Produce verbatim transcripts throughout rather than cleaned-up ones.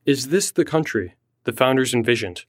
Is this the country the founders envisioned?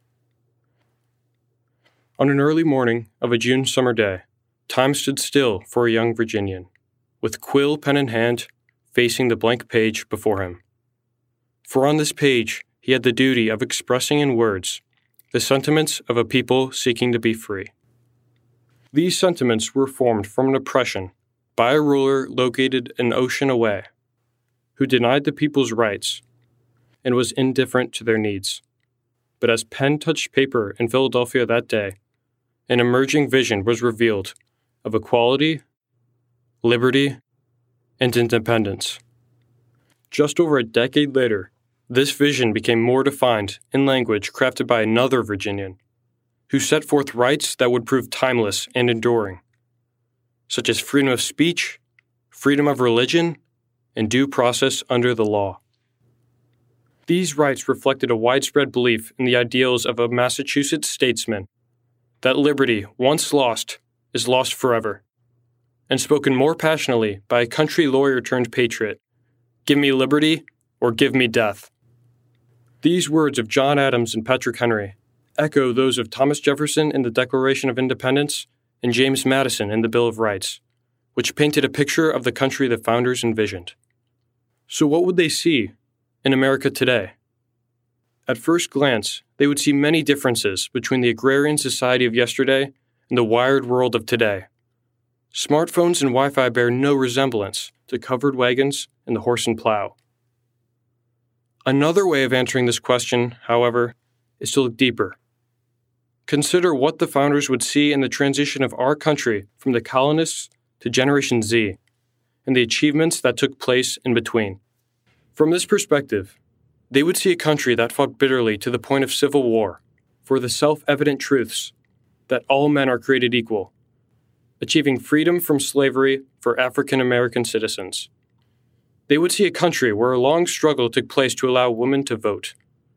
On an early morning of a June summer day, time stood still for a young Virginian, with quill pen in hand, facing the blank page before him. For on this page he had the duty of expressing in words the sentiments of a people seeking to be free. These sentiments were formed from an oppression by a ruler located an ocean away, who denied the people's rights and was indifferent to their needs. But as pen touched paper in Philadelphia that day, an emerging vision was revealed of equality, liberty, and independence. Just over a decade later, this vision became more defined in language crafted by another Virginian, who set forth rights that would prove timeless and enduring, such as freedom of speech, freedom of religion, and due process under the law. These rights reflected a widespread belief in the ideals of a Massachusetts statesman that liberty, once lost, is lost forever, and spoken more passionately by a country lawyer turned patriot, "Give me liberty or give me death." These words of John Adams and Patrick Henry echo those of Thomas Jefferson in the Declaration of Independence and James Madison in the Bill of Rights, which painted a picture of the country the founders envisioned. So what would they see in America today? At first glance, they would see many differences between the agrarian society of yesterday and the wired world of today. Smartphones and Wi-Fi bear no resemblance to covered wagons and the horse and plow. Another way of answering this question, however, is to look deeper. Consider what the founders would see in the transition of our country from the colonists to Generation Z, and the achievements that took place in between. From this perspective, they would see a country that fought bitterly to the point of civil war for the self-evident truths that all men are created equal, achieving freedom from slavery for African American citizens. They would see a country where a long struggle took place to allow women to vote,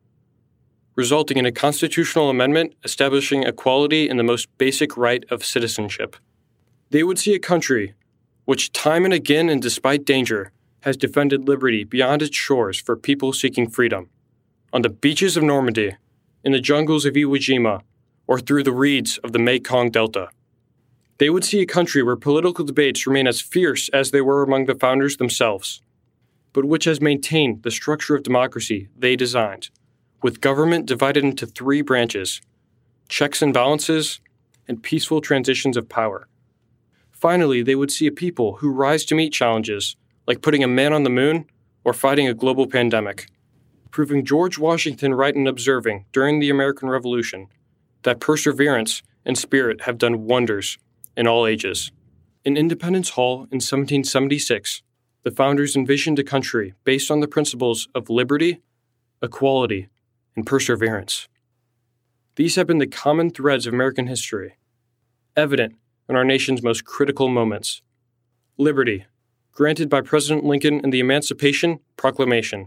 resulting in a constitutional amendment establishing equality in the most basic right of citizenship. They would see a country which time and again and despite danger has defended liberty beyond its shores for people seeking freedom, on the beaches of Normandy, in the jungles of Iwo Jima, or through the reeds of the Mekong Delta. They would see a country where political debates remain as fierce as they were among the founders themselves, but which has maintained the structure of democracy they designed, with government divided into three branches: checks and balances, and peaceful transitions of power. Finally, they would see a people who rise to meet challenges like putting a man on the moon or fighting a global pandemic, proving George Washington right in observing during the American Revolution that perseverance and spirit have done wonders in all ages. In Independence Hall in seventeen seventy-six, the founders envisioned a country based on the principles of liberty, equality, and perseverance. These have been the common threads of American history, evident in our nation's most critical moments. Liberty, granted by President Lincoln in the Emancipation Proclamation.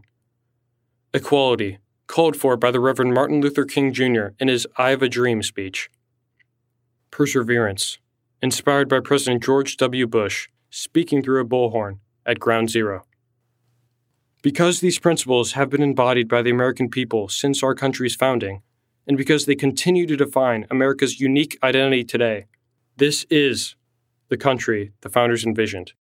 Equality, called for by the Reverend Martin Luther King Junior in his I Have a Dream speech. Perseverance, inspired by President George W. Bush, speaking through a bullhorn at Ground Zero. Because these principles have been embodied by the American people since our country's founding, and because they continue to define America's unique identity today, this is the country the founders envisioned.